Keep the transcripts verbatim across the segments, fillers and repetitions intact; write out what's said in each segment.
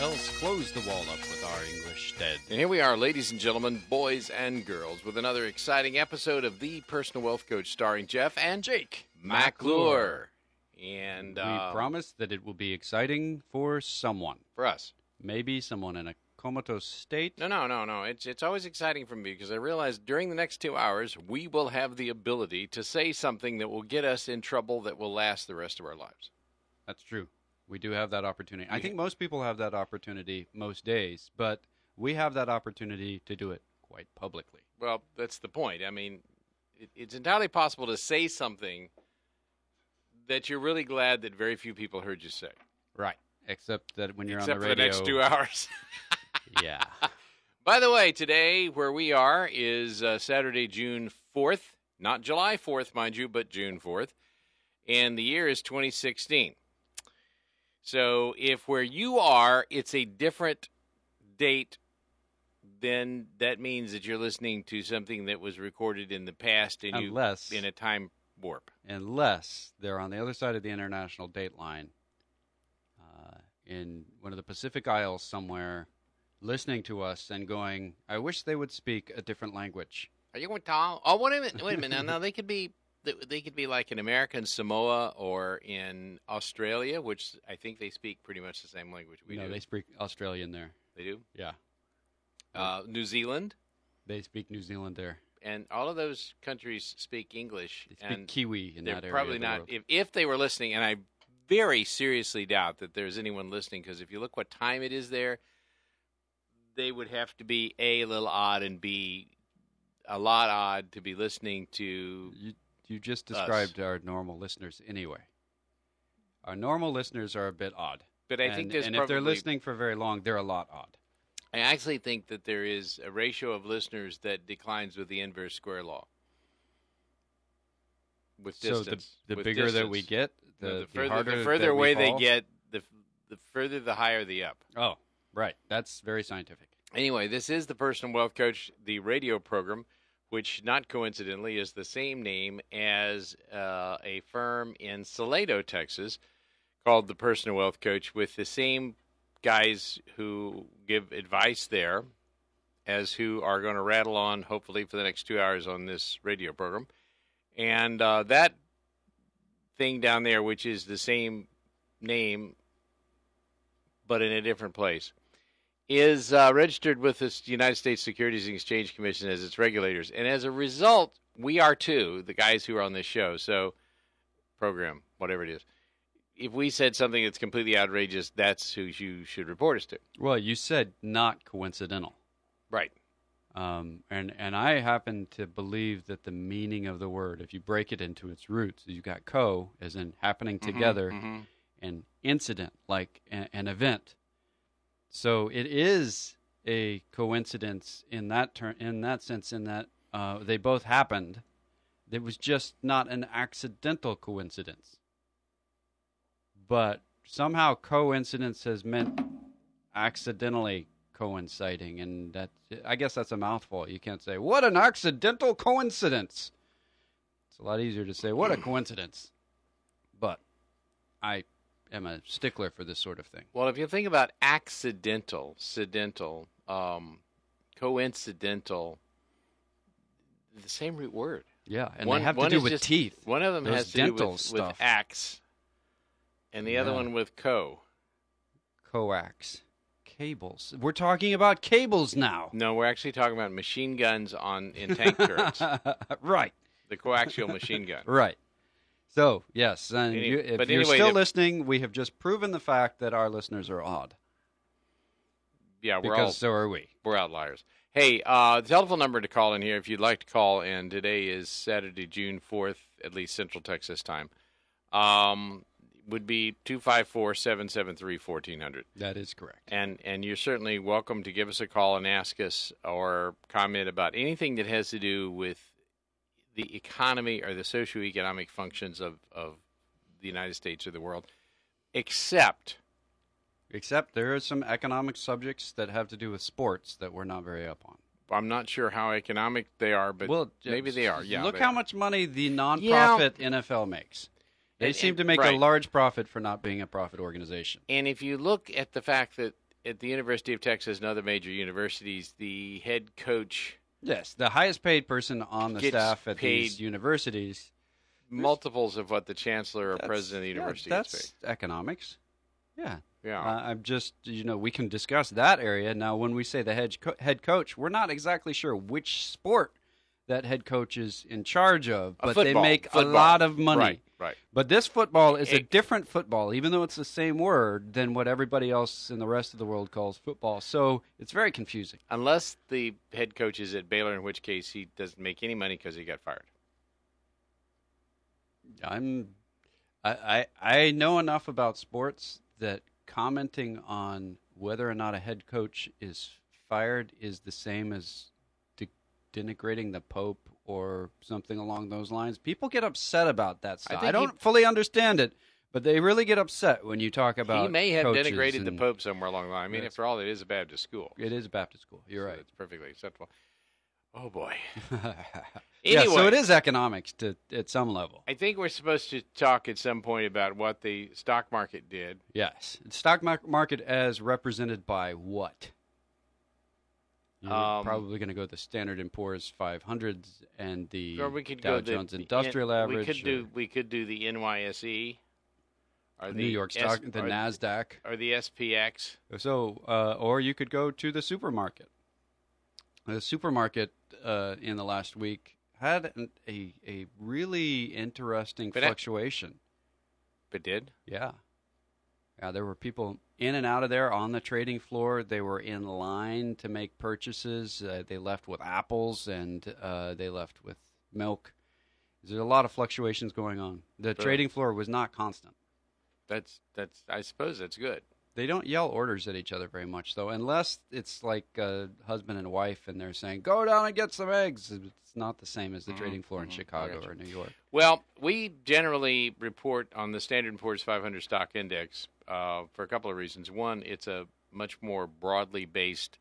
else close the wall up with our English dead. And here we are, ladies and gentlemen, boys and girls, with another exciting episode of The Personal Wealth Coach, starring Jeff and Jake McClure. And we uh, promise that it will be exciting for someone. for us. Maybe someone in a comatose state. No, no, no, no. It's it's always exciting for me because I realize during the next two hours, we will have the ability to say something that will get us in trouble that will last the rest of our lives. That's true. We do have that opportunity. I think most people have that opportunity most days, but we have that opportunity to do it quite publicly. Well, that's the point. I mean, it, it's entirely possible to say something that you're really glad that very few people heard you say. Right. Except that when you're Except on the for radio. the next two hours. Yeah. By the way, today where we are is uh, Saturday, June fourth. Not July fourth, mind you, but June fourth. And the year is twenty sixteen. So if where you are, it's a different date, then that means that you're listening to something that was recorded in the past and Unless, you in a time warp. Unless they're on the other side of the international date line uh, in one of the Pacific Isles somewhere, listening to us and going, I wish they would speak a different language. Are you going to talk? Oh, wait a minute. Wait a minute. Now, now they could be they could be like in American Samoa or in Australia, which I think they speak pretty much the same language we no, do. they speak Australian there. They do? Yeah. Uh, New Zealand? They speak New Zealand there. And all of those countries speak English. They speak and Kiwi in they're that area probably of the not. world. If, if they were listening, and I very seriously doubt that there's anyone listening, because if you look what time it is there, they would have to be A, a little odd, and B, a lot odd to be listening to You, you just described us. our normal listeners anyway. Our normal listeners are a bit odd. But I and, think there's and probably, if they're listening for very long, they're a lot odd. I actually think that there is a ratio of listeners that declines with the inverse square law. With distance. So the, the with bigger distance. that we get, the, No, the, the further, harder the further that away we they fall. get, the the further the higher the up. Oh, right. That's very scientific. Anyway, this is the Personal Wealth Coach, the radio program, which not coincidentally is the same name as uh, a firm in Salado, Texas, called the Personal Wealth Coach, with the same guys who give advice there as who are going to rattle on, hopefully, for the next two hours on this radio program. And uh, that thing down there, which is the same name but in a different place, is uh, registered with the United States Securities and Exchange Commission as its regulators. And as a result, we are too, the guys who are on this show, so program, whatever it is. If we said something that's completely outrageous, that's who you should report us to. Well, you said not coincidental. Right. Um, and, and I happen to believe that the meaning of the word, if you break it into its roots, you've got co, as in happening together, mm-hmm. and incident, like a, an event. So it is a coincidence in that ter- in that sense, in that uh, they both happened. It was just not an accidental coincidence. But somehow coincidence has meant accidentally coinciding, and that I guess that's a mouthful. You can't say, what an accidental coincidence. It's a lot easier to say, what a coincidence. But I am a stickler for this sort of thing. Well, if you think about accidental, accidental, um, coincidental, the same root word. Yeah, and one, they have to one do is with just, teeth. One of them Those has to do dental with, stuff. with axe, and the other Yeah. one with co. Coax. Cables. We're talking about cables now. No, we're actually talking about machine guns on in tank turrets. Right. The coaxial machine gun. Right. So, yes, and Any- you, if but you're anyway, still the- listening, we have just proven the fact that our listeners are odd. Yeah, we're Because all so are we. we're outliers. Hey, uh, the telephone number to call in here if you'd like to call in. Today is Saturday, June fourth, at least Central Texas time. Um, would be two five four, seven seven three, one four zero zero. That is correct. And and you're certainly welcome to give us a call and ask us or comment about anything that has to do with the economy or the socioeconomic functions of, of the United States or the world, except Except there are some economic subjects that have to do with sports that we're not very up on. I'm not sure how economic they are, but well, maybe they are. Yeah, look they how are. much money the nonprofit Yeah. N F L makes. They And- seem and- to make right. a large profit for not being a profit organization. And if you look at the fact that at the University of Texas and other major universities, the head coach Yes, the highest paid person on the gets staff at paid these universities. multiples of what the chancellor or That's- president of the yeah, university that's gets economics. Yeah. paid. Yeah. Uh, I'm just, you know, we can discuss that area. Now, when we say the head, co- head coach, we're not exactly sure which sport that head coach is in charge of, A but they football, make football. a lot of money. Right, right. But this football is a It- different football, even though it's the same word than what everybody else in the rest of the world calls football. So it's very confusing. Unless the head coach is at Baylor, in which case he doesn't make any money because he got fired. I'm, I, I, I know enough about sports that commenting on whether or not a head coach is fired is the same as de- denigrating the Pope or something along those lines. People get upset about that stuff. I, think I don't he- fully understand it, but they really get upset when you talk about He may have coaches denigrated the and- Pope somewhere along the line. I mean, Yes. after all, it is a Baptist school. It is a Baptist school. You're So right. It's perfectly acceptable. Oh, boy. Yeah, so Anyway. it is economics to at some level. I think we're supposed to talk at some point about what the stock market did. Yes. Stock mar- market as represented by what? You're Um, probably going to go the Standard and Poor's five hundreds and the Or we could Dow go the- Jones the Industrial N- Average. We could do or we could do the N Y S E, or the the New York S- Stock, the or, Nasdaq. or the S P X. So, uh, or you could go to the supermarket. The supermarket uh, in the last week had an, a a really interesting But I- fluctuation. But did Yeah. Yeah, there were people in and out of there on the trading floor. They were in line to make purchases. Uh, they left with apples and uh, they left with milk. There's a lot of fluctuations going on. The Sure. trading floor was not constant. that's that's I suppose that's good. They don't yell orders at each other very much, though, unless it's like a husband and wife and they're saying, go down and get some eggs. It's not the same as the Mhm, trading floor in mhm, I Chicago got or New York. Well, we generally report on the Standard and Poor's five hundred stock index uh, for a couple of reasons. One, it's a much more broadly based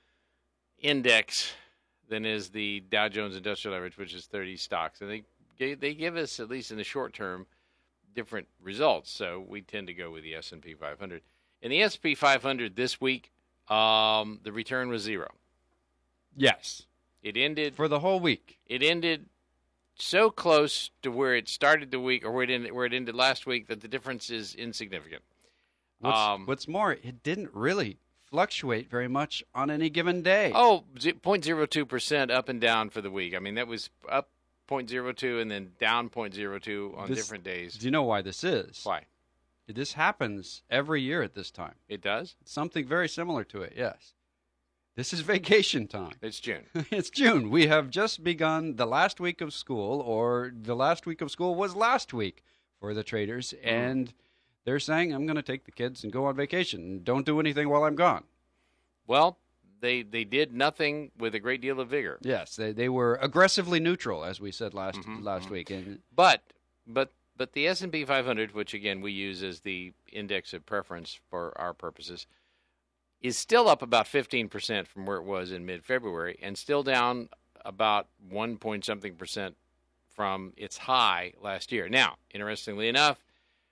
index than is the Dow Jones Industrial Average, which is thirty stocks, and they they they give us, at least in the short term, different results. So we tend to go with the S and P five hundred. In the S and P five hundred this week, um, the return was zero. Yes. It ended For the whole week. it ended so close to where it started the week, or where it ended, where it ended last week, that the difference is insignificant. What's, Um, what's more, it didn't really fluctuate very much on any given day. Oh, zero point zero two percent up and down for the week. I mean, that was up zero point zero two and then down zero point zero two on This- different days. Do you know why this is? Why? This happens every year at this time. It does? Something very similar to it, yes. This is vacation time. It's June. It's June. We have just begun the last week of school, or the last week of school was last week for the traders, Mm-hmm. and they're saying, I'm going to take the kids and go on vacation. Don't do anything while I'm gone. Well, they they did nothing with a great deal of vigor. Yes, they, they were aggressively neutral, as we said last Mhm, last mhm. week. And But but but the S and P five hundred, which again we use as the index of preference for our purposes, is still up about fifteen percent from where it was in mid-February, and still down about one point something percent from its high last year. Now, interestingly enough,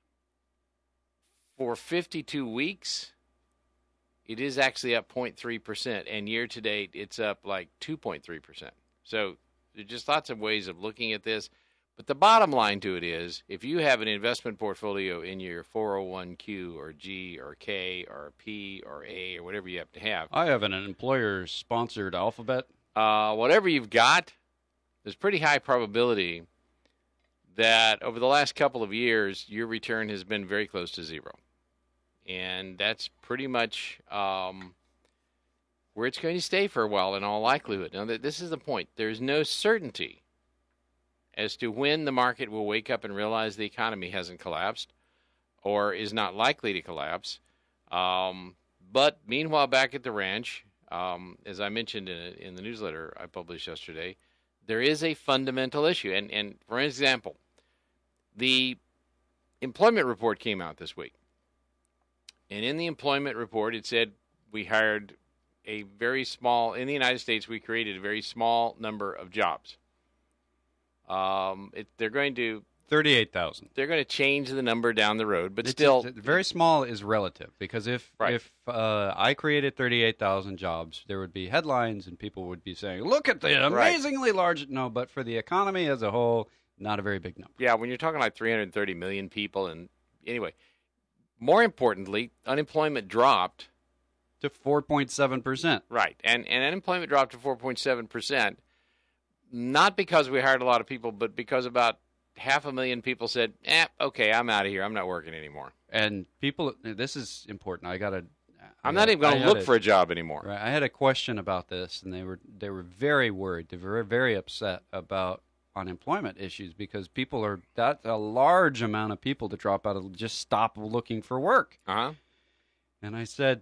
for fifty-two weeks, it is actually up zero point three percent, and year to date, it's up like two point three percent. So there's just lots of ways of looking at this. But the bottom line to it is, if you have an investment portfolio in your four oh one Q or G or K or P or A or whatever you have to have, I have an employer-sponsored alphabet. uh, whatever you've got, there's pretty high probability that over the last couple of years, your return has been very close to zero. And that's pretty much um, where it's going to stay for a while in all likelihood. Now, th- this is the point. There's no certainty as to when the market will wake up and realize the economy hasn't collapsed or is not likely to collapse. Um, but meanwhile, back at the ranch, um, as I mentioned in, a, in the newsletter I published yesterday, there is a fundamental issue. And, and for example, the employment report came out this week. And in the employment report, it said we hired a very small, in the United States, we created a very small number of jobs. Um, it, they're going to, thirty-eight thousand. They're going to change the number down the road, but It's still, a- very small is relative because if Right. if uh, I created thirty-eight thousand jobs, there would be headlines and people would be saying, "Look at the amazingly large." No, but for the economy as a whole, not a very big number. yeah, when you're talking like three hundred thirty million people, and anyway, more importantly, unemployment dropped. To four point seven percent. Right, and and unemployment dropped to four point seven percent, not because we hired a lot of people, but because about half a million people said, "Eh, okay, I'm out of here. I'm not working anymore. And people, this is important. I got to. I'm not even going to look for a job anymore." Right, I had a question about this, and they were they were very worried. They were very upset about unemployment issues because people are that's a large amount of people to drop out of just stop looking for work. Uh huh. And I said,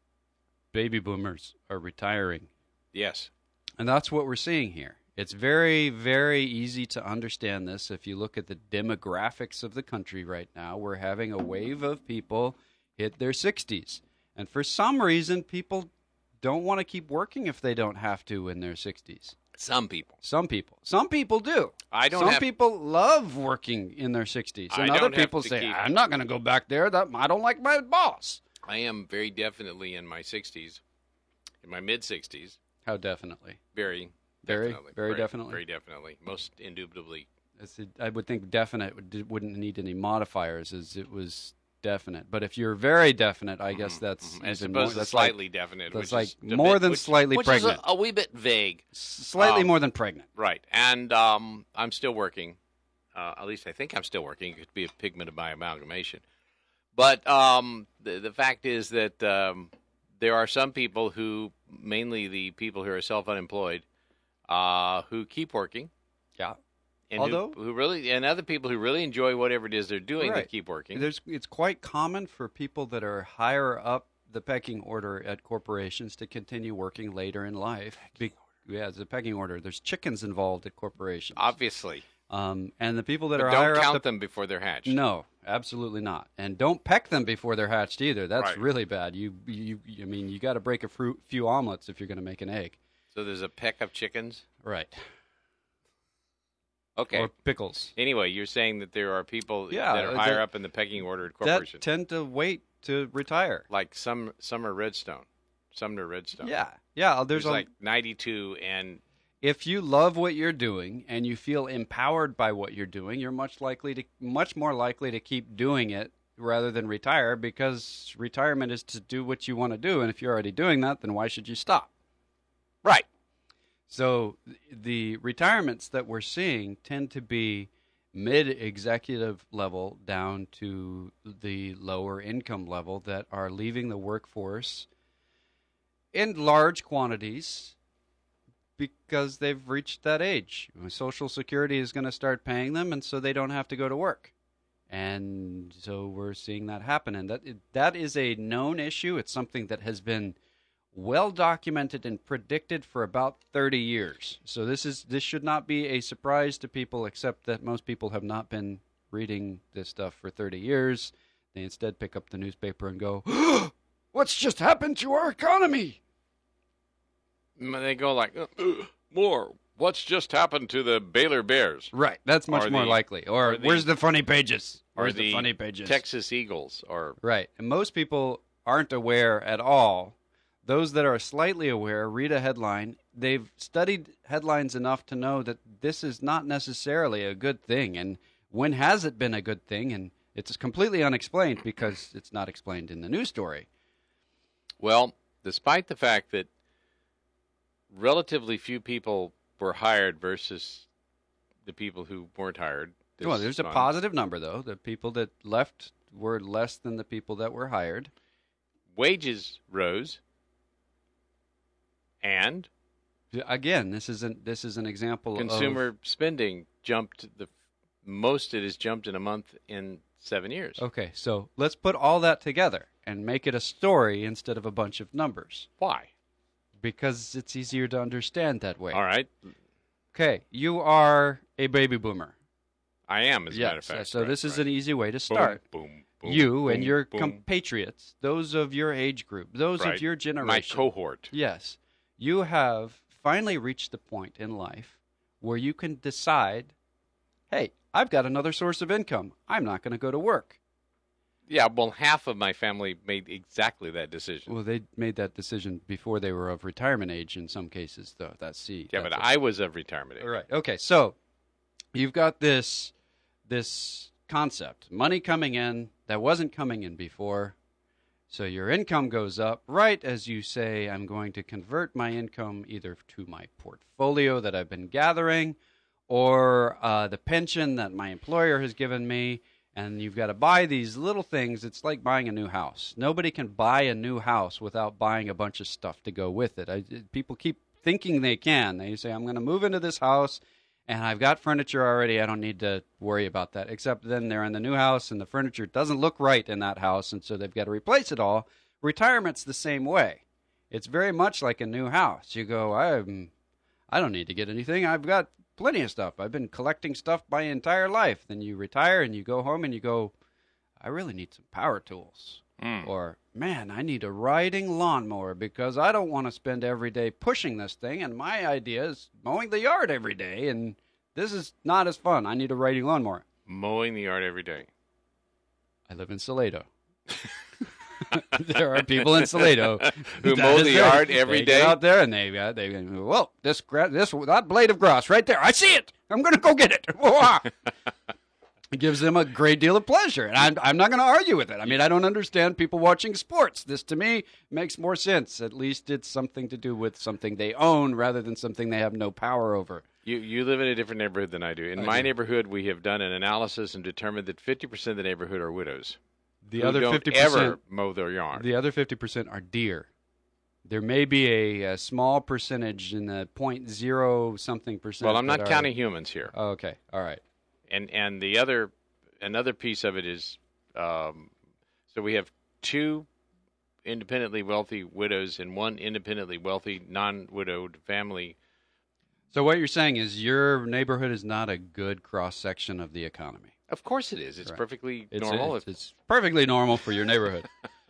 baby boomers are retiring. Yes. And that's what we're seeing here. It's very, very easy to understand this. If you look at the demographics of the country right now, we're having a wave of people hit their sixties. And for some reason, people don't want to keep working if they don't have to in their sixties. Some people. Some people. Some people do. I don't Some have- people love working in their sixties. I And don't other have people to say, keep- I'm not going to go back there. That I don't like my boss. I am very definitely in my sixties, in my mid sixties. How definitely? Very, Very, definitely. very definitely? Very definitely. Most indubitably. It's a, I would think definite would, wouldn't need any modifiers, as it was definite. But if you're very definite, I guess that's Mhm. As even opposed more. to That's slightly like, definite. that's which like is a more bit- than which- slightly which pregnant. is a, a wee bit vague. slightly Um, more than pregnant. Right. And um, I'm still working. Uh, at least I think I'm still working. It could be a pigment of my amalgamation. But um, the, the fact is that um, there are some people who, mainly the people who are self-unemployed, uh, who keep working. Yeah. And Although- who, who really, and other people who really enjoy whatever it is they're doing Right. that keep working. There's, it's quite common for people that are higher up the pecking order at corporations to continue working later in life. Be, yeah, it's a pecking order. There's chickens involved at corporations. Obviously. Um, and the people that But are don't higher count up the, them before they're hatched. No, absolutely not. And don't peck them before they're hatched either. That's Right. really bad. You, you, I mean, you got to break a fru- few omelets if you're going to make an egg. So there's a peck of chickens? Right. Okay. Or pickles. Anyway, you're saying that there are people Yeah, that are uh, higher that- up in the pecking order at That corporations. tend to wait to retire. Like some Summer Redstone. Sumner Redstone. Yeah. Yeah. There's There's a, like ninety-two, and if you love what you're doing and you feel empowered by what you're doing, you're much likely to much more likely to keep doing it rather than retire, because retirement is to do what you want to do, and if you're already doing that, then why should you stop? right. So th- the retirements that we're seeing tend to be mid-executive level down to the lower income level that are leaving the workforce in large quantities because they've reached that age. Social Security is going to start paying them, and so they don't have to go to work. And so we're seeing that happen. And that that is a known issue. It's something that has been well documented and predicted for about thirty years. So this is this should not be a surprise to people, except that most people have not been reading this stuff for thirty years. They instead pick up the newspaper and go, "What's just happened to our economy?" And they go like, "Uh, uh, more. What's just happened to the Baylor Bears? Right, that's much Or more the- likely. Or, or the- where's the funny pages? Or Where's the, funny pages? Texas Eagles? Or Right, and most people aren't aware at all. Those that are slightly aware read a headline. They've studied headlines enough to know that this is not necessarily a good thing. And when has it been a good thing? And it's completely unexplained because it's not explained in the news story. Well, despite the fact that relatively few people were hired versus the people who weren't hired. this Well, there's a month, positive number, though. The people that left were less than the people that were hired. Wages rose. And Again, this isn't this is an example of consumer spending jumped the most it has jumped in a month in seven years. Okay, so let's put all that together and make it a story instead of a bunch of numbers, Why? because it's easier to understand that way. All right. Okay, you are a baby boomer. I am, as a matter of Yes, fact. so Right, this is right. an easy way to Boom, start. Boom, boom, you and boom, your boom. compatriots, those of your age group, those Right. of your My generation. cohort. Yes, you have finally reached the point in life where you can decide, hey, I've got another source of income. I'm not going to go to work. Yeah, well, half of my family made exactly that decision. Well, they made that decision before they were of retirement age in some cases, though. That's C. Yeah, that's but a, I was of retirement age. All right. Okay, so you've got this this concept, money coming in that wasn't coming in before. So your income goes up right as you say, I'm going to convert my income either to my portfolio that I've been gathering or uh, the pension that my employer has given me. And you've got to buy these little things. It's like buying a new house. Nobody can buy a new house without buying a bunch of stuff to go with it. I, people keep thinking they can. They say, I'm going to move into this house, and I've got furniture already. I don't need to worry about that. Except then they're in the new house, and the furniture doesn't look right in that house, and so they've got to replace it all. Retirement's the same way. It's very much like a new house. You go, I'm, I don't need to get anything. I've got plenty of stuff. I've been collecting stuff my entire life. Then you retire and you go home and you go, I really need some power tools. Mm. Or, man, I need a riding lawnmower because I don't want to spend every day pushing this thing. And my idea is mowing the yard every day. And this is not as fun. I need a riding lawnmower. Mowing the yard every day. I live in Salado. There are people in Salado who mow the yard they, every they day. Get out there and they uh, they go, well, this gra- this that blade of grass right there, I see it. I'm going to go get it. It gives them a great deal of pleasure, and I'm I'm not going to argue with it. I mean, I don't understand people watching sports. This to me makes more sense. At least it's something to do with something they own rather than something they have no power over. You you live in a different neighborhood than I do. In I my do. neighborhood, we have done an analysis and determined that fifty percent of the neighborhood are widows. The who other don't fifty percent ever mow their yard. The other fifty percent are deer. There may be a, a small percentage in the point zero something percent. Well, I'm not that are, counting humans here. Oh, okay, all right. And and the other another piece of it is, um, so we have two independently wealthy widows and one independently wealthy non-widowed family. So what you're saying is your neighborhood is not a good cross section of the economy. Of course it is. It's right. perfectly it's, normal. It's, it's perfectly normal for your neighborhood.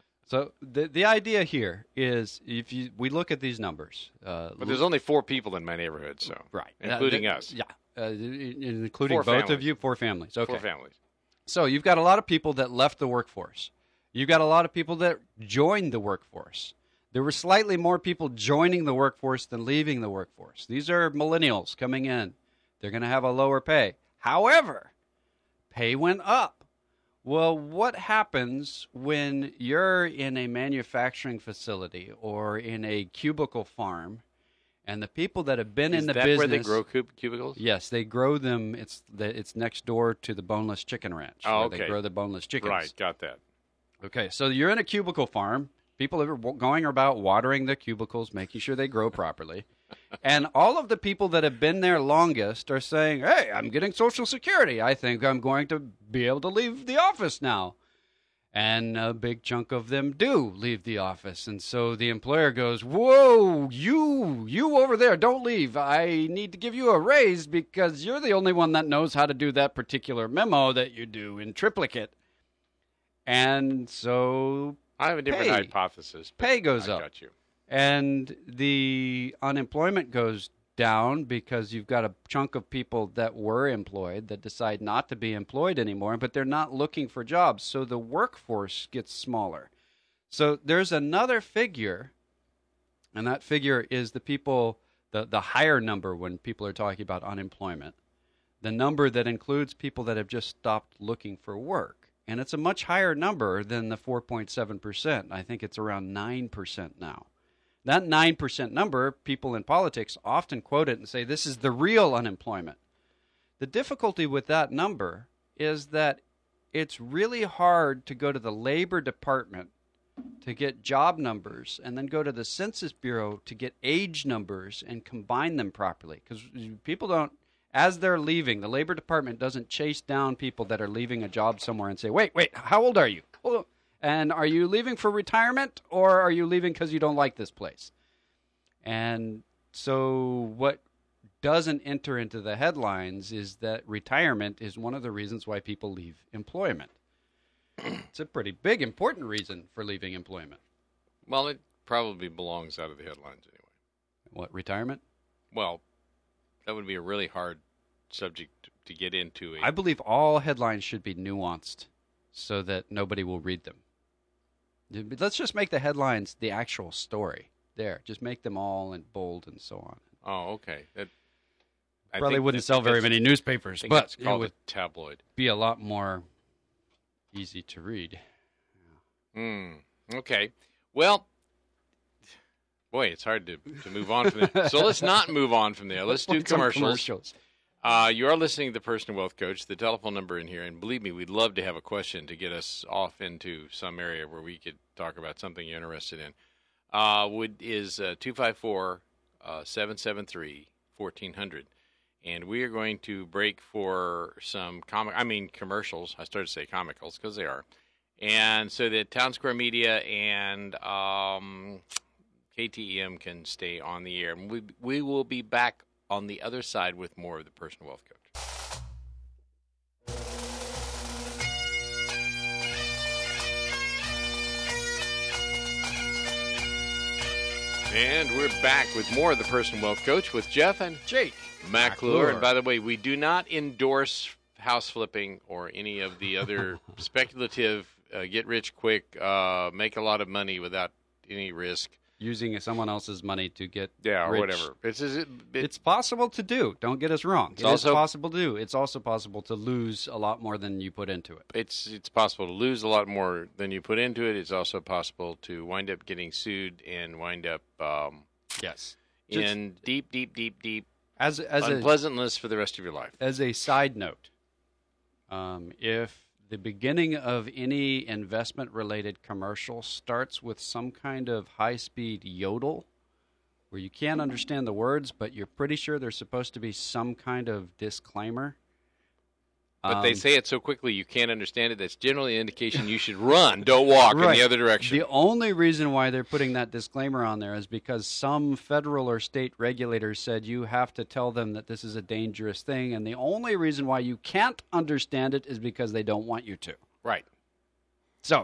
So the the idea here is if you we look at these numbers. Uh, but there's only four people in my neighborhood, so right, including uh, us. Yeah, uh, including four both families. of you, four families. Okay, four families. So you've got a lot of people that left the workforce. You've got a lot of people that joined the workforce. There were slightly more people joining the workforce than leaving the workforce. These are millennials coming in. They're going to have a lower pay. However, pay went up. Well, what happens when you're in a manufacturing facility or in a cubicle farm, and the people that have been Is in the that business... where they grow cub- cubicles? Yes, they grow them. It's the, it's next door to the boneless chicken ranch. Oh, where okay. They grow the boneless chickens. Right, got that. Okay, so you're in a cubicle farm. People are going about watering the cubicles, making sure they grow properly. And all of the people that have been there longest are saying, hey, I'm getting Social Security. I think I'm going to be able to leave the office now. And a big chunk of them do leave the office. And so the employer goes, whoa, you, you over there, don't leave. I need to give you a raise because you're the only one that knows how to do that particular memo that you do in triplicate. And so I have a different pay, hypothesis. Pay goes I up. Got you. And the unemployment goes down because you've got a chunk of people that were employed that decide not to be employed anymore, but they're not looking for jobs. So the workforce gets smaller. So there's another figure, and that figure is the people, the, the higher number when people are talking about unemployment, the number that includes people that have just stopped looking for work. And it's a much higher number than the four point seven percent. I think it's around nine percent now. That nine percent number, people in politics often quote it and say, this is the real unemployment. The difficulty with that number is that it's really hard to go to the Labor Department to get job numbers and then go to the Census Bureau to get age numbers and combine them properly. Because people don't, as they're leaving, the Labor Department doesn't chase down people that are leaving a job somewhere and say, wait, wait, how old are you? Hold on. And are you leaving for retirement or are you leaving because you don't like this place? And so what doesn't enter into the headlines is that retirement is one of the reasons why people leave employment. It's a pretty big, important reason for leaving employment. Well, it probably belongs out of the headlines anyway. What, retirement? Well, that would be a really hard subject to get into it. I believe all headlines should be nuanced so that nobody will read them. Let's just make the headlines the actual story. There, just make them all in bold and so on. Oh, okay. That, I Probably think wouldn't that- sell very that's- many newspapers, I think but it's it called would a tabloid. be a lot more easy to read. Hmm. Okay. Well, boy, it's hard to, to move on from there. So let's not move on from there. Let's do Some commercials. commercials. Uh, you are listening to the Personal Wealth Coach. The telephone number in here, and believe me, we'd love to have a question to get us off into some area where we could talk about something you're interested in. Uh, would is uh, two five four, seven seven three, one four zero zero. And we are going to break for some comic, I mean commercials. I started to say comicals because they are. And so that Town Square Media and um, K T E M can stay on the air. And we, we will be back on the other side with more of the Personal Wealth Coach. And we're back with more of the Personal Wealth Coach with Jeff and Jake McClure. And by the way, we do not endorse house flipping or any of the other speculative, uh, get rich quick, uh, make a lot of money without any risk. using someone else's money to get Yeah, or rich. whatever. It's, it, it, It's possible to do. Don't get us wrong. It's It is also- possible to do. It's also possible to lose a lot more than you put into it. it's it's possible to lose a lot more than you put into it. It's also possible to wind up getting sued and wind up um, Yes. in deep, deep, deep, deep As as a unpleasantness for the rest of your life. as a side note, um, if the beginning of any investment-related commercial starts with some kind of high-speed yodel, where you can't understand the words, but you're pretty sure there's supposed to be some kind of disclaimer. But they Um, say it so quickly you can't understand it. That's generally an indication you should run. Don't walk in Right. the other direction. The only reason why they're putting that disclaimer on there is because some federal or state regulators said you have to tell them that this is a dangerous thing, and the only reason why you can't understand it is because they don't want you to. Right. So,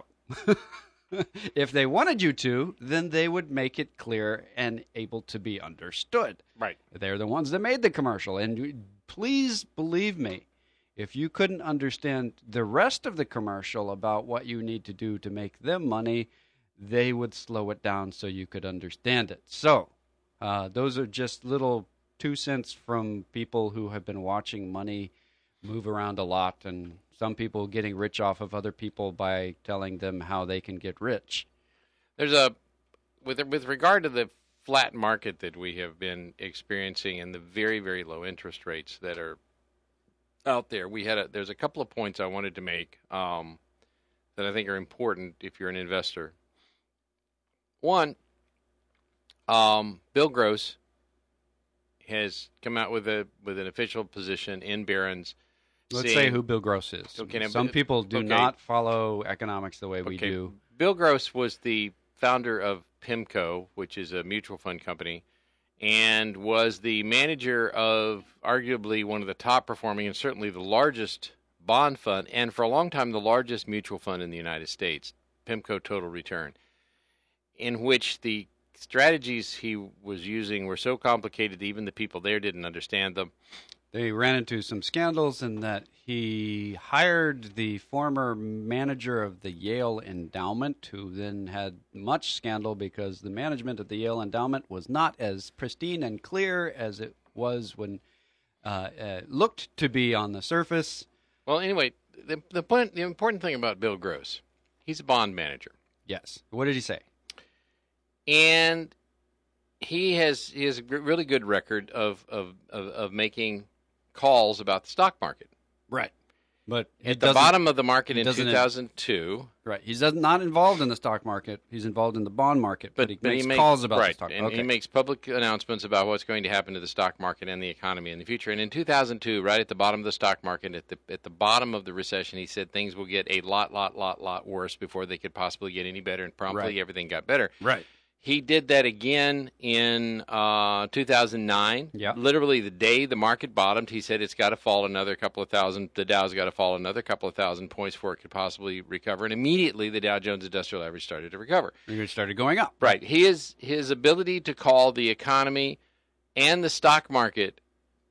if they wanted you to, then they would make it clear and able to be understood. Right. They're the ones that made the commercial, and please believe me, if you couldn't understand the rest of the commercial about what you need to do to make them money, they would slow it down so you could understand it. So, uh, those are just little two cents from people who have been watching money move around a lot, and some people getting rich off of other people by telling them how they can get rich. There's a with with regard to the flat market that we have been experiencing and the very, very low interest rates that are out there. We had a, there's a couple of points I wanted to make um, that I think are important if you're an investor. One, um, Bill Gross has come out with a with an official position in Barron's. Let's saying- say who Bill Gross is. Okay, now, Some but- people do okay. not follow economics the way we Okay. do. Bill Gross was the founder of PIMCO, which is a mutual fund company, and was the manager of arguably one of the top performing and certainly the largest bond fund, and for a long time the largest mutual fund in the United States, PIMCO Total Return, in which the strategies he was using were so complicated that even the people there didn't understand them. They ran into some scandals in that he hired the former manager of the Yale Endowment, who then had much scandal because the management of the Yale Endowment was not as pristine and clear as it was when uh, uh, looked to be on the surface. Well, anyway, the the point, the important thing about Bill Gross, he's a bond manager. Yes. What did he say? And he has he has a gr- really good record of, of, of, of making calls about the stock market. Right. But he At the doesn't- bottom of the market he in doesn't- two thousand two, Right. He's does- not involved in the stock market. He's involved in the bond market, but, he makes make- calls about right, the stock and market. he makes public announcements about what's going to happen to the stock market and the economy in the future. And in two thousand two, right at the bottom of the stock market, at the at the bottom of the recession, he said things will get a lot, lot, lot, lot worse before they could possibly get any better. And promptly, Right. everything got better. Right. He did that again in uh, two thousand nine. Yeah. Literally the day the market bottomed, he said it's got to fall another couple of thousand. The Dow's got to fall another couple of thousand points before it could possibly recover. And immediately the Dow Jones Industrial Average started to recover. It started going up. Right. His his ability to call the economy and the stock market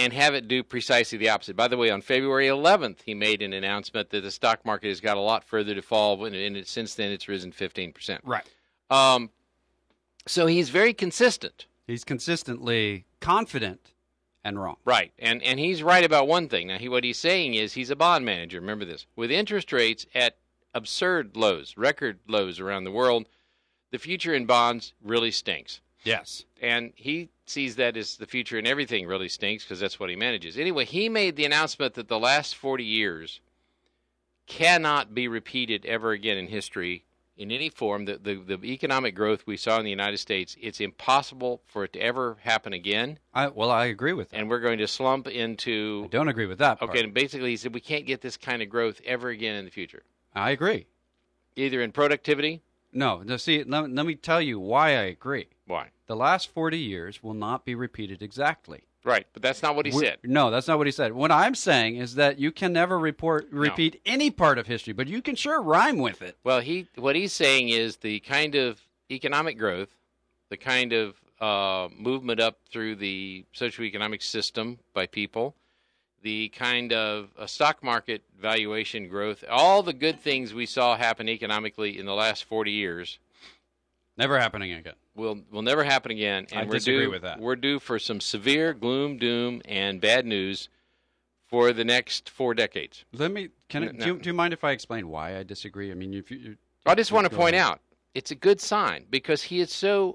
and have it do precisely the opposite. By the way, on February eleventh, he made an announcement that the stock market has got a lot further to fall, and it, since then it's risen fifteen percent. Right. Um, so he's very consistent. He's consistently confident and wrong. Right, and and he's right about one thing. Now, he, what he's saying is he's a bond manager. Remember this. With interest rates at absurd lows, record lows around the world, the future in bonds really stinks. Yes. And he sees that as the future in everything really stinks because that's what he manages. Anyway, he made the announcement that the last forty years cannot be repeated ever again in history in any form. The, the, the economic growth we saw in the United States, it's impossible for it to ever happen again. I, well, I agree with that. And we're going to slump into... I don't agree with that part. Okay, and basically he said we can't get this kind of growth ever again in the future. I agree. Either in productivity... No, no. See, let, let me tell you why I agree. Why? The last forty years will not be repeated exactly. Right, but that's not what he We're, said. No, that's not what he said. What I'm saying is that you can never report repeat no. any part of history, but you can sure rhyme with it. Well, he what he's saying is the kind of economic growth, the kind of uh, movement up through the socioeconomic system by people, the kind of uh, stock market valuation growth, all the good things we saw happen economically in the last forty years. Never happening again. Will will never happen again. And I we're disagree due, with that. We're due for some severe gloom, doom, and bad news for the next four decades. Let me. Can no, it, do, you, do you mind if I explain why I disagree? I mean, if you. you I just want to point ahead. out it's a good sign because he is so,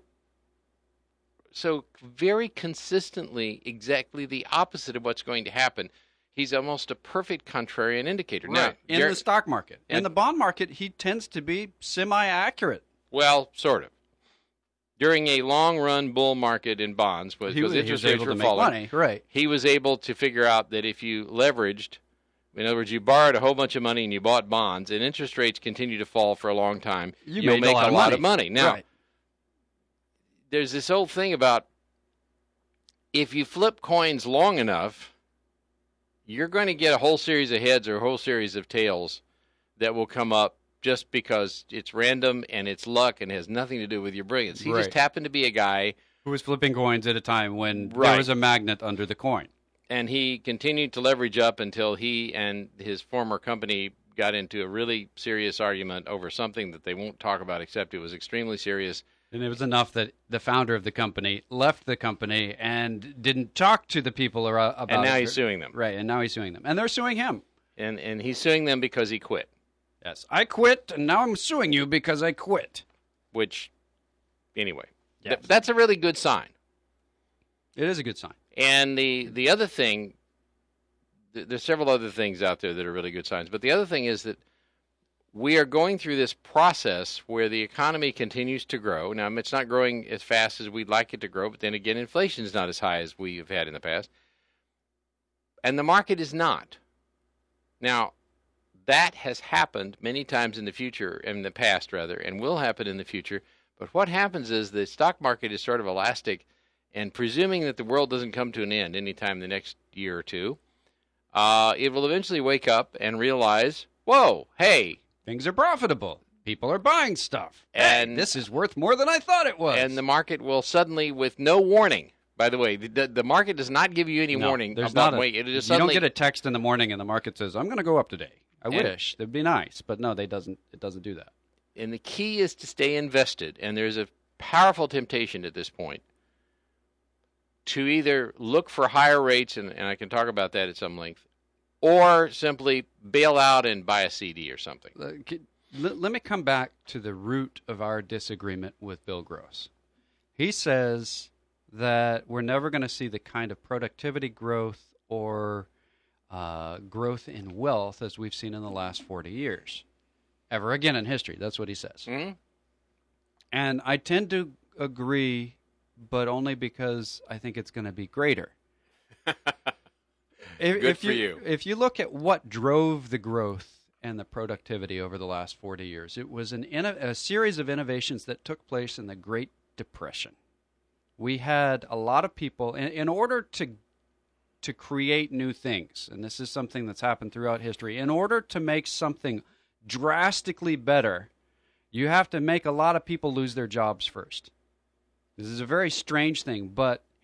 so very consistently exactly the opposite of what's going to happen. He's almost a perfect contrarian indicator. Right. Now, in Jer- the stock market, in the bond market, he tends to be semi-accurate. Well, sort of. During a long-run bull market in bonds, because he was, interest he was rates able were to make falling, money, right? He was able to figure out that if you leveraged, in other words, you borrowed a whole bunch of money and you bought bonds, and interest rates continue to fall for a long time, you you'll made make a lot, a of, lot money. of money. Now, right. there's this old thing about if you flip coins long enough, you're going to get a whole series of heads or a whole series of tails that will come up just because it's random and it's luck and has nothing to do with your brilliance. He right. just happened to be a guy who was flipping coins at a time when right. there was a magnet under the coin. And he continued to leverage up until he and his former company got into a really serious argument over something that they won't talk about, except it was extremely serious. And it was enough that the founder of the company left the company and didn't talk to the people about it. And now he's suing them. Right, and now he's suing them. And they're suing him. And and he's suing them because he quit. Yes, I quit, and now I'm suing you because I quit. Which, anyway, yes. th- that's a really good sign. It is a good sign. And the, the other thing, th- there's several other things out there that are really good signs, but the other thing is that we are going through this process where the economy continues to grow. Now, it's not growing as fast as we'd like it to grow, but then again, inflation is not as high as we have had in the past. And the market is not. Now, that has happened many times in the future, in the past rather, and will happen in the future. But what happens is the stock market is sort of elastic, and presuming that the world doesn't come to an end anytime in the next year or two, uh, it will eventually wake up and realize, whoa, hey. Things are profitable. People are buying stuff. And hey, this is worth more than I thought it was. And the market will suddenly, with no warning, by the way, the, the market does not give you any no, warning there's about not a, wait. It just you suddenly, don't get a text in the morning and the market says, I'm going to go up today. I and, wish. That'd be nice. But no, they doesn't. it doesn't do that. And the key is to stay invested. And there's a powerful temptation at this point to either look for higher rates, and, and I can talk about that at some length, or simply bail out and buy a C D or something. Uh, let, let me come back to the root of our disagreement with Bill Gross. He says that we're never going to see the kind of productivity growth or uh, growth in wealth as we've seen in the last forty years. Ever again in history. That's what he says. Mm-hmm. And I tend to agree, but only because I think it's going to be greater. if, Good if for you, you. If you look at what drove the growth and the productivity over the last forty years, it was an inno- a series of innovations that took place in the Great Depression. We had a lot of people, in, in order to to create new things, and this is something that's happened throughout history, in order to make something drastically better, you have to make a lot of people lose their jobs first. This is a very strange thing, but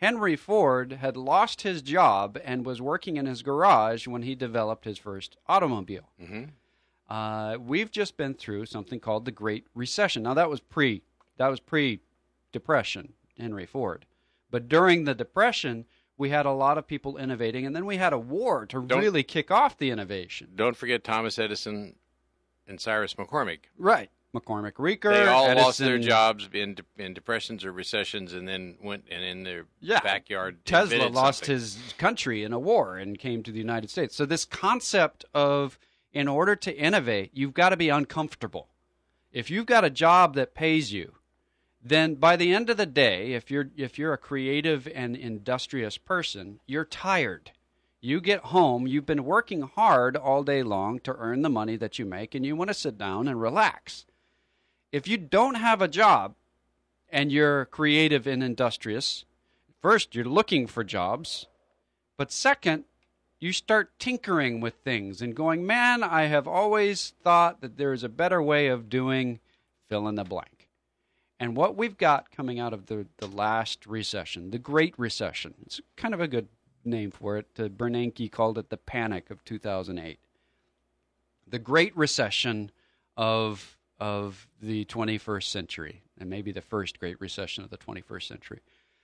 Henry Ford had lost his job and was working in his garage when he developed his first automobile. Mm-hmm. Uh, we've just been through something called the Great Recession. Now, that was pre that was pre-Depression, Henry Ford. But during the Depression, we had a lot of people innovating, and then we had a war to Don't- really kick off the innovation. Don't forget Thomas Edison and Cyrus McCormick. Right. McCormick Reeker, They all Edison, lost their jobs in in depressions or recessions, and then went and in their Yeah. backyard. Tesla invented lost something. his country in a war and came to the United States. So this concept of, in order to innovate, you've got to be uncomfortable. If you've got a job that pays you, then by the end of the day, if you're if you're a creative and industrious person, you're tired. You get home, you've been working hard all day long to earn the money that you make, and you want to sit down and relax. If you don't have a job and you're creative and industrious, first, you're looking for jobs, but second, you start tinkering with things and going, man, I have always thought that there is a better way of doing fill in the blank. And what we've got coming out of the, the last recession, the Great Recession, it's kind of a good name for it. Uh, Bernanke called it the Panic of two thousand eight. The Great Recession of of the twenty-first century, and maybe the first Great Recession of the twenty-first century.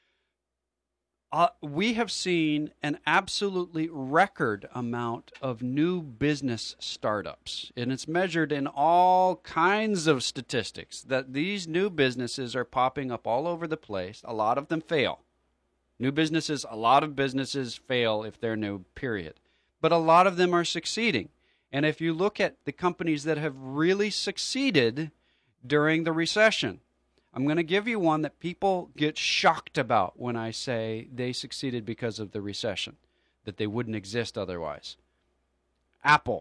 Uh, we have seen an absolutely record amount of new business startups, and it's measured in all kinds of statistics that these new businesses are popping up all over the place. A lot of them fail. New businesses, a lot of businesses fail if they're new, period. But a lot of them are succeeding. And if you look at the companies that have really succeeded during the recession, I'm going to give you one that people get shocked about when I say they succeeded because of the recession, that they wouldn't exist otherwise. Apple.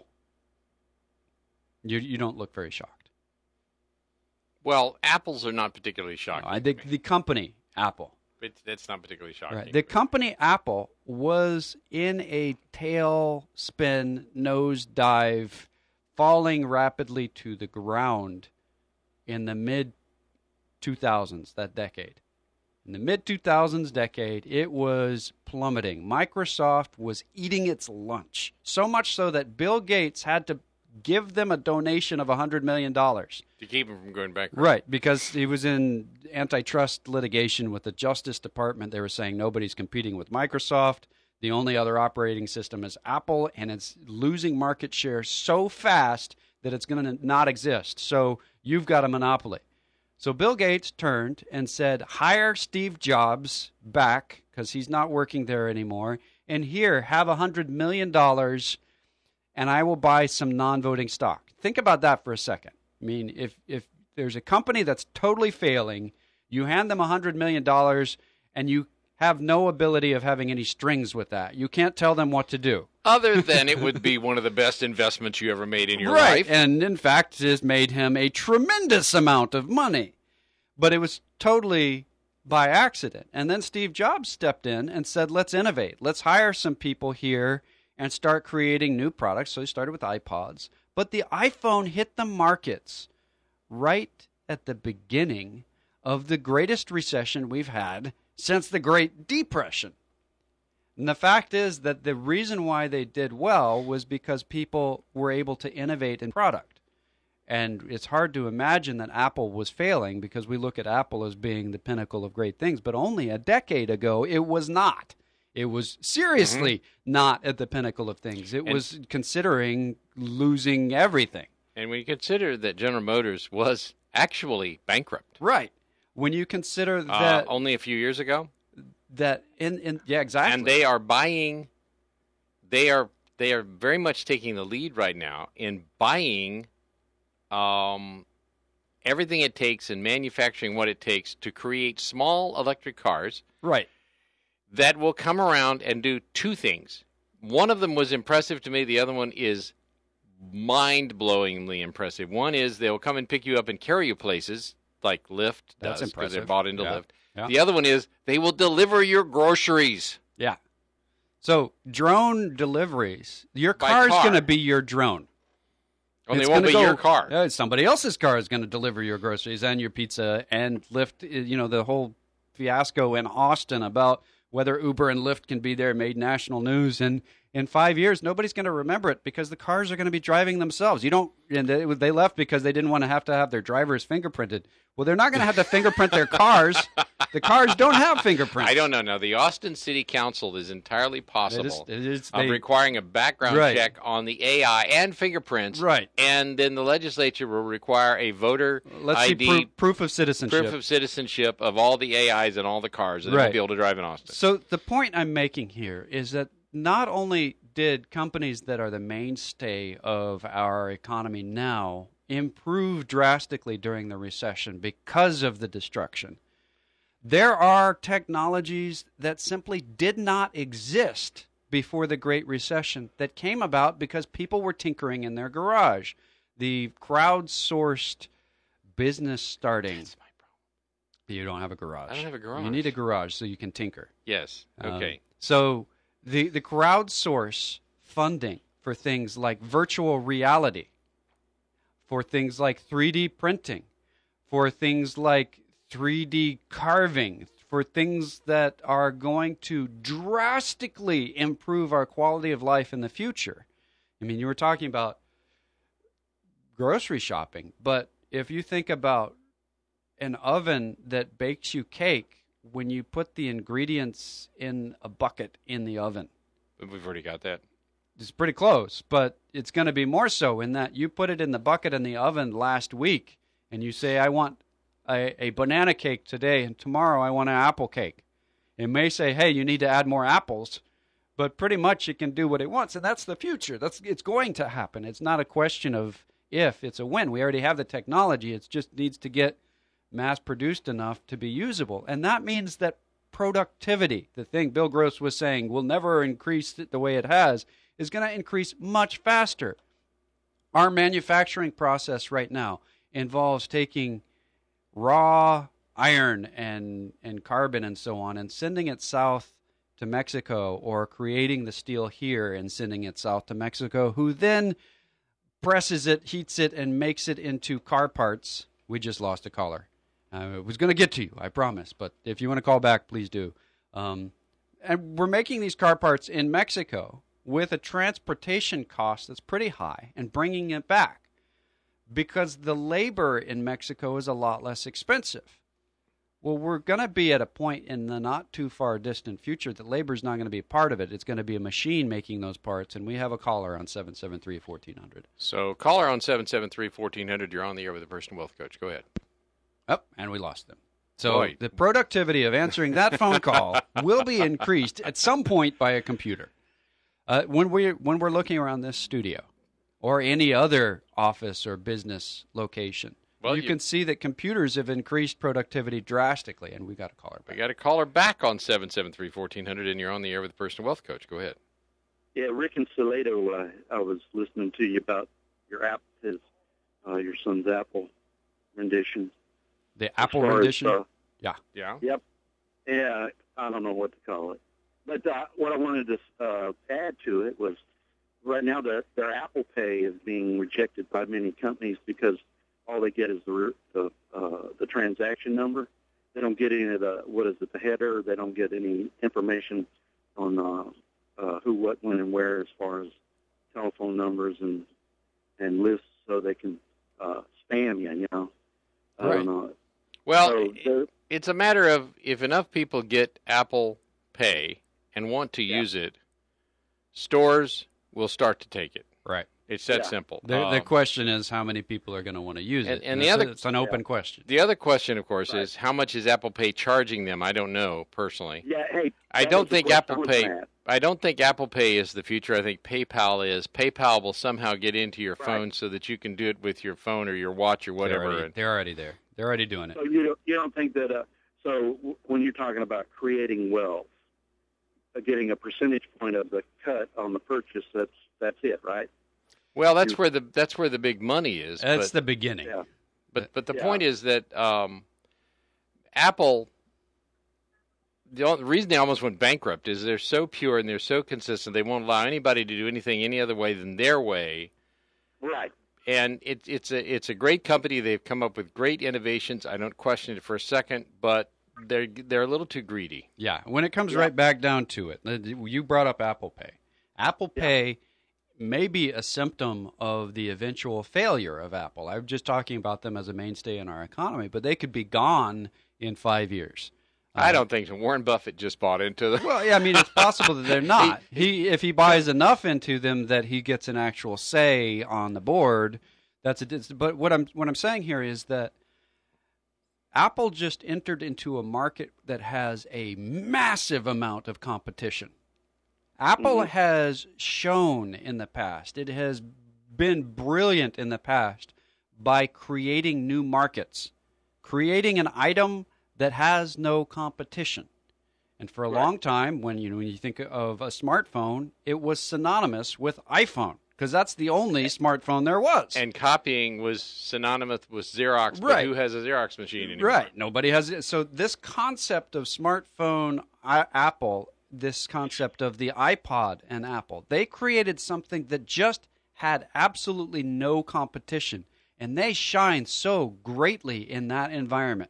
You you don't look very shocked. Well, apples are not particularly No, shocking. I think the company, Apple. But that's not particularly shocking. Right. The company Apple was in a tailspin, nosedive, falling rapidly to the ground in the mid two thousands, that decade. In the mid two thousands decade, it was plummeting. Microsoft was eating its lunch, so much so that Bill Gates had to give them a donation of one hundred million dollars. To keep them from going bankrupt. Right, because he was in antitrust litigation with the Justice Department. They were saying nobody's competing with Microsoft. The only other operating system is Apple, and it's losing market share so fast that it's going to not exist. So you've got a monopoly. So Bill Gates turned and said, hire Steve Jobs back, because he's not working there anymore, and here, have one hundred million dollars, and I will buy some non-voting stock. Think about that for a second. I mean, if if there's a company that's totally failing, you hand them one hundred million dollars, and you have no ability of having any strings with that. You can't tell them what to do. Other than it would be one of the best investments you ever made in your Right, life. and in fact, it has made him a tremendous amount of money. But it was totally by accident. And then Steve Jobs stepped in and said, let's innovate. Let's hire some people here and start creating new products. So he started with iPods. But the iPhone hit the markets right at the beginning of the greatest recession we've had since the Great Depression. And the fact is that the reason why they did well was because people were able to innovate in product. And it's hard to imagine that Apple was failing because we look at Apple as being the pinnacle of great things. But only a decade ago, it was not. It was seriously mm-hmm. not at the pinnacle of things. It and, was considering losing everything. And when you consider that General Motors was actually bankrupt. Right. When you consider Uh, that... only a few years ago. That in, in yeah, exactly. And they are buying... They are they are very much taking the lead right now in buying um, everything it takes and manufacturing what it takes to create small electric cars. Right. That will come around and do two things. One of them was impressive to me. The other one is mind-blowingly impressive. One is they'll come and pick you up and carry you places like Lyft That's does because they're impressive. bought into Yeah. Lyft. Yeah. The other one is they will deliver your groceries. Yeah. So drone deliveries, your By car's car. going to be your drone. Only It's it won't gonna be go- your car. Uh, somebody else's car is going to deliver your groceries and your pizza and Lyft. uh, You know, the whole fiasco in Austin about whether Uber and Lyft can be there made national news. And in five years, nobody's going to remember it because the cars are going to be driving themselves. You don't, and they, they left because they didn't want to have to have their drivers fingerprinted. Well, they're not going to have to fingerprint their cars. The cars don't have fingerprints. I don't know. Now, the Austin City Council is entirely possible It is, it is, of they, requiring a background Right. check on the A I and fingerprints. Right. And then the legislature will require a voter let's I see D, proof, proof of citizenship. proof of citizenship of all the A Is and all the cars, and they Right. won't be able to drive in Austin. So the point I'm making here is that not only did companies that are the mainstay of our economy now improve drastically during the recession because of the destruction, there are technologies that simply did not exist before the Great Recession that came about because people were tinkering in their garage. The crowdsourced business starting. That's my problem. You don't have a garage. I don't have a garage. You need a garage so you can tinker. Yes. Okay. Um, so the the crowdsource funding for things like virtual reality, for things like three D printing, for things like three D carving, for things that are going to drastically improve our quality of life in the future. I mean, you were talking about grocery shopping, but if you think about an oven that bakes you cake when you put the ingredients in a bucket in the oven. We've already got that. It's pretty close, but it's going to be more so in that you put it in the bucket in the oven last week and you say, I want a, a banana cake today and tomorrow I want an apple cake. It may say, hey, you need to add more apples, but pretty much it can do what it wants, and that's the future. That's It's going to happen. It's not a question of if, it's a when. We already have the technology. It just needs to get mass-produced enough to be usable. And that means that productivity, the thing Bill Gross was saying, will never increase the way it has, is going to increase much faster. Our manufacturing process right now involves taking raw iron and, and carbon and so on and sending it south to Mexico, or creating the steel here and sending it south to Mexico, who then presses it, heats it, and makes it into car parts. We just lost a caller. I was going to get to you, I promise, but if you want to call back, please do. Um, and we're making these car parts in Mexico with a transportation cost that's pretty high and bringing it back because the labor in Mexico is a lot less expensive. Well, we're going to be at a point in the not too far distant future that labor is not going to be a part of it. It's going to be a machine making those parts, and we have a caller on seven seven three, one four zero zero. So caller on seven seven three, one four zero zero, you're on the air with the Personal Wealth Coach. Go ahead. Oh, and we lost them. So Boy. The productivity of answering that phone call will be increased at some point by a computer. Uh, when we when we're looking around this studio or any other office or business location, Well, you, you- can see that computers have increased productivity drastically, and we got a caller We back. got a caller back on seven seven three, one four zero zero, and you're on the air with the Personal Wealth Coach. Go ahead. Yeah, Rick and Salado, uh, I was listening to you about your app, his, uh, your son's Apple rendition. The Apple As far as, rendition. uh, yeah. Yeah? Yep. Yeah, I don't know what to call it. But uh, what I wanted to uh, add to it was right now their, their Apple Pay is being rejected by many companies because all they get is the the, uh, the transaction number. They don't get any of the, what is it, the header. They don't get any information on uh, uh, who, what, when, and where as far as telephone numbers and and lists so they can uh, spam you, you know. I Right. don't know. Well, So they're- it's a matter of if enough people get Apple Pay and want to Yeah. use it, stores will start to take it. Right. It's that Yeah. simple. The, Um, the question is how many people are going to want to use And- it. and the it's, other- a- it's an open question. the other question, of course, Right. is how much is Apple Pay charging them? I don't know personally. Yeah, hey. I that don't was the think question Apple I was Pay. gonna ask. I don't think Apple Pay is the future. I think PayPal is. PayPal will somehow get into your Right. phone so that you can do it with your phone or your watch or They're whatever. already, And- they're already there. They're already doing it. So you don't, you don't think that, uh, so w- when you're talking about creating wealth, uh, getting a percentage point of the cut on the purchase, that's that's it, right? well, that's you- where the that's where the big money is. That's but, the beginning. Yeah. but but the yeah. point is that um, Apple. The only- the reason they almost went bankrupt is they're so pure and they're so consistent. They won't allow anybody to do anything any other way than their way. Right. And it, it's a it's a great company. They've come up with great innovations. I don't question it for a second. But they're they're a little too greedy. Yeah, when it comes Yeah. right back down to it, you brought up Apple Pay. Apple Yeah. Pay may be a symptom of the eventual failure of Apple. I'm just talking about them as a mainstay in our economy, but they could be gone in five years. I Uh, don't think so. Warren Buffett just bought into the. Well, yeah, I mean, it's possible that they're not. He, if he buys enough into them that he gets an actual say on the board, that's a. dis- But what I'm what I'm saying here is that Apple just entered into a market that has a massive amount of competition. Apple Mhm. has shown in the past, it has been brilliant in the past by creating new markets, creating an item that has no competition. And for a Right. long time, when you know, when you think of a smartphone, it was synonymous with iPhone because that's the only smartphone there was. And copying was synonymous with Xerox, but Right. who has a Xerox machine anymore? Right. Nobody has it. So this concept of smartphone I, Apple, this concept of the iPod and Apple, they created something that just had absolutely no competition, and they shine so greatly in that environment.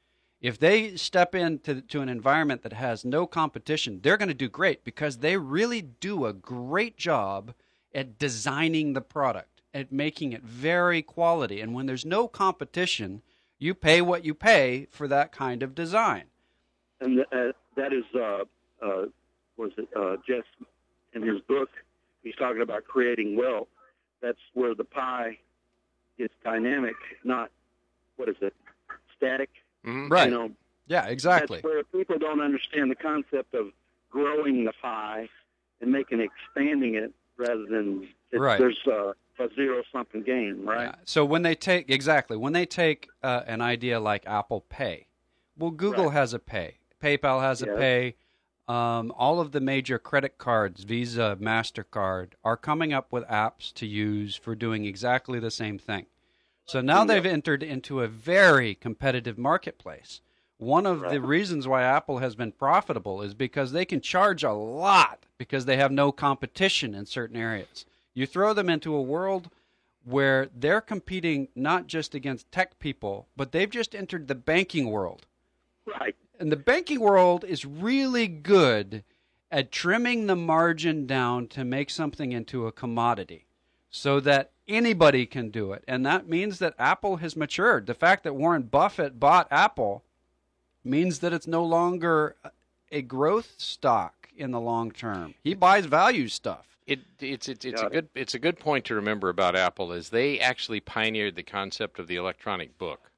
If they step into to an environment that has no competition, they're going to do great because they really do a great job at designing the product, at making it very quality. And when there's no competition, you pay what you pay for that kind of design. And uh, that is, uh, uh, was it uh, Jeff in his book? He's talking about creating wealth. That's where the pie is dynamic, not what is it, static. Mhm. Right. You know, Yeah, exactly. that's where people don't understand the concept of growing the pie and making expanding it rather than it, Right. there's a, a zero-something game, right? Yeah. So when they take exactly when they take uh, an idea like Apple Pay, well, Google Right. has a Pay, PayPal has a Yeah. Pay. Um, all of the major credit cards, Visa, MasterCard, are coming up with apps to use for doing exactly the same thing. So now Yep. they've entered into a very competitive marketplace. One of the Right. reasons why Apple has been profitable is because they can charge a lot because they have no competition in certain areas. You throw them into a world where they're competing not just against tech people, but they've just entered the banking world. Right. And the banking world is really good at trimming the margin down to make something into a commodity so that anybody can do it. And that means that Apple has matured. The fact that Warren Buffett bought Apple means that it's no longer a growth stock in the long term. He buys value stuff. It, it's it's it's a Got it. good it's a good point to remember about Apple is they actually pioneered the concept of the electronic book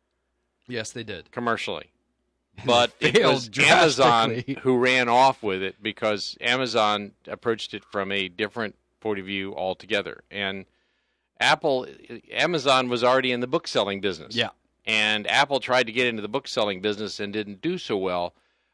Yes, they did. commercially, but it failed was Amazon drastically. who ran off with it because Amazon approached it from a different point of view altogether. And Apple, Amazon was already in the book selling business. Yeah. And Apple tried to get into the book selling business and didn't do so well.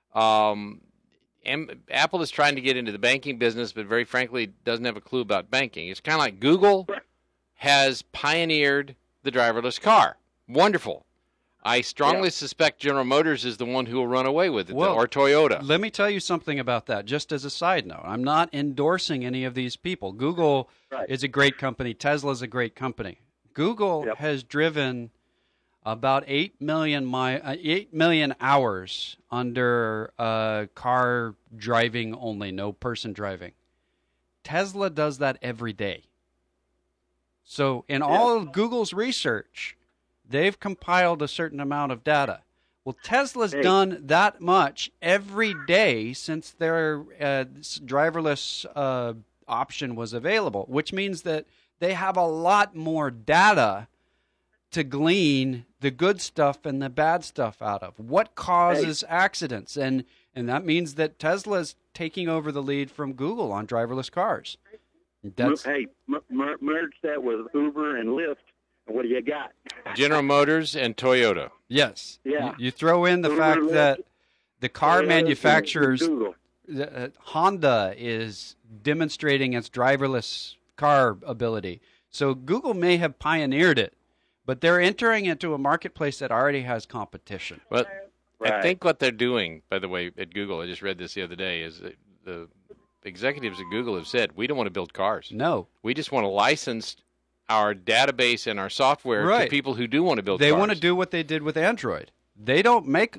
Um, Am- Apple is trying to get into the banking business, but very frankly doesn't have a clue about banking. It's kind of like Google has pioneered the driverless car. Wonderful. I strongly Yeah. suspect General Motors is the one who will run away with it, Well, or Toyota. Let me tell you something about that, just as a side note. I'm not endorsing any of these people. Google Right. is a great company. Tesla's a great company. Google Yep. has driven about eight million mi- uh, eight million hours under uh, car driving only, no person driving. Tesla does that every day. So in all of Google's research, they've compiled a certain amount of data. Well, Tesla's Hey. done that much every day since their uh, driverless uh, option was available, which means that they have a lot more data to glean the good stuff and the bad stuff out of. What causes accidents? And and that means that Tesla's taking over the lead from Google on driverless cars. That's Hey, m- mer- merge that with Uber and Lyft, and what do you got? General Motors and Toyota. yes. Yeah. You, you throw in the Uber, fact Lyft, that the car Toyota, manufacturers, and Google. uh, Honda is demonstrating its driverless car ability. So Google may have pioneered it, but they're entering into a marketplace that already has competition. Well, I Right. think what they're doing, by the way, at Google, I just read this the other day, is that the executives at Google have said, we don't want to build cars. No, We just want to license our database and our software Right. to people who do want to build they cars. want to do what they did with Android. They don't make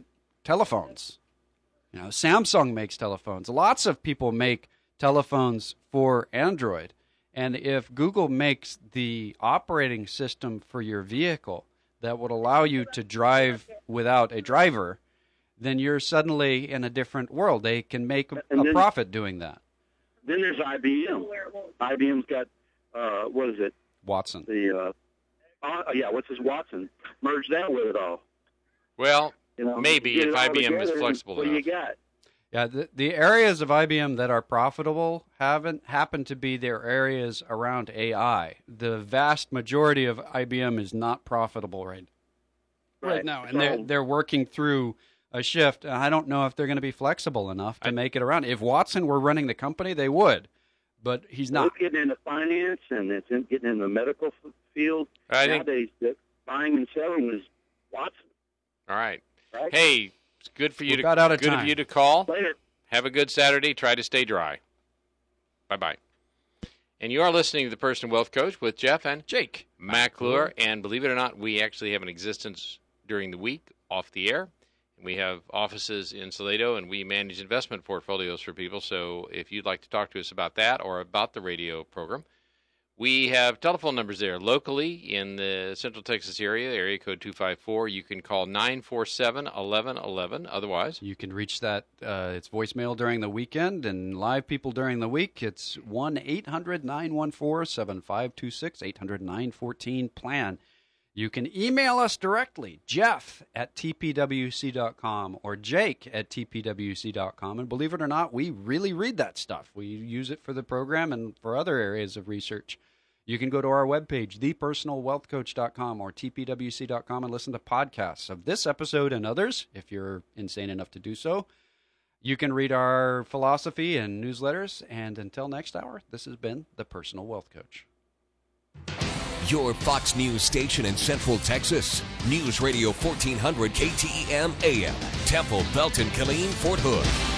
telephones. You know, Samsung makes telephones. Lots of people make telephones for Android. And if Google makes the operating system for your vehicle that would allow you to drive without a driver, then you're suddenly in a different world. They can make a, a then, profit doing that. Then there's I B M. I B M's got, uh, what is it? Watson. The uh, uh, yeah, what's his Watson? Merge that with it all. Well, you know, maybe if I B M is flexible what enough. Do you got? Yeah, the, the areas of I B M that are profitable haven't happen to be their areas around A I. The vast majority of I B M is not profitable right, right, right now, and so, they're they're working through a shift. I don't know if they're going to be flexible enough to I, make it around. If Watson were running the company, they would, but he's not. It's getting into finance and it's in, getting in the medical field. I Nowadays, think, buying and selling is Watson. All right. right? Hey, it's good for you we to got out of good time. of you to call. Later. Have a good Saturday. Try to stay dry. Bye bye. And you are listening to the Personal Wealth Coach with Jeff and Jake McClure. And believe it or not, we actually have an existence during the week off the air. We have offices in Salado, and we manage investment portfolios for people. So if you'd like to talk to us about that or about the radio program, we have telephone numbers there. Locally in the Central Texas area, area code two five four, you can call nine four seven, one one one one. Otherwise, you can reach that. Uh, it's voicemail during the weekend and live people during the week. It's one eight hundred nine one four seven five two six, eight hundred nine fourteen plan. You can email us directly, Jeff at T P W C dot com or Jake at T P W C dot com. And believe it or not, we really read that stuff. We use it for the program and for other areas of research. You can go to our webpage, the personal wealth coach dot com or T P W C dot com, and listen to podcasts of this episode and others, if you're insane enough to do so. You can read our philosophy and newsletters. And until next hour, this has been The Personal Wealth Coach. Your Fox News station in Central Texas. News Radio fourteen hundred K T E M A M. Temple, Belton, Killeen, Fort Hood.